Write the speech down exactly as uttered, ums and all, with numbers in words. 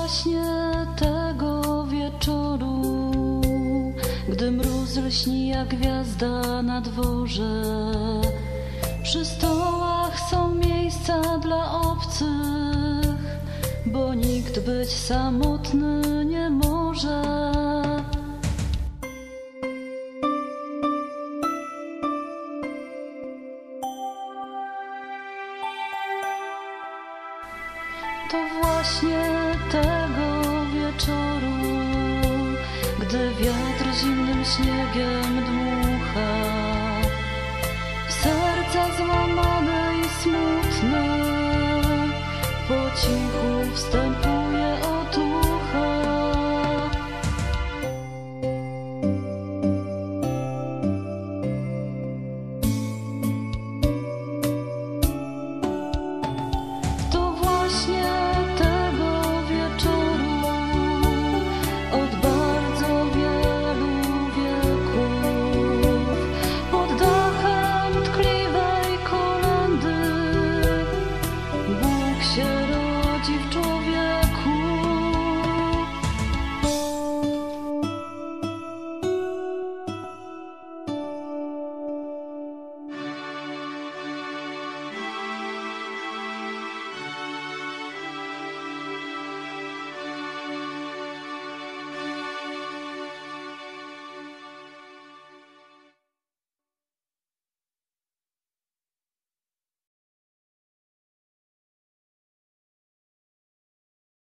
właśnie tego wieczoru, gdy mróz lśni jak gwiazda na dworze, przy stołach są miejsca dla obcych, bo nikt być samotny nie może. To właśnie tego wieczoru, gdy wiatr zimnym śniegiem dmucha, w serca złamane i smutne, po cichu wstęp